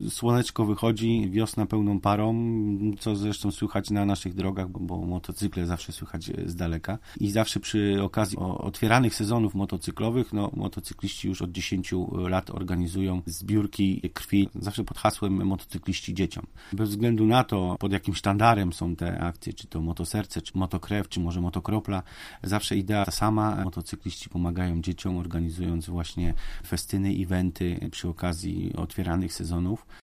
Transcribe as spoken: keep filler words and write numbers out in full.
słoneczko wychodzi, wiosna pełną parą, co zresztą słychać na naszych drogach, bo, bo motocykle zawsze słychać z daleka. I zawsze przy okazji otwieranych sezonów motocyklowych, no motocykliści już od dziesięciu lat organizują zbiórki krwi, zawsze pod hasłem motocykliści dzieciom. Bez względu na to, pod jakim sztandarem są te akcje, czy to Motoserce, czy Motokrew, czy może Motokropla, zawsze idea ta sama. Motocykliści pomagają dzieciom, organizując właśnie festyny, eventy przy okazji otwieranych sezonów.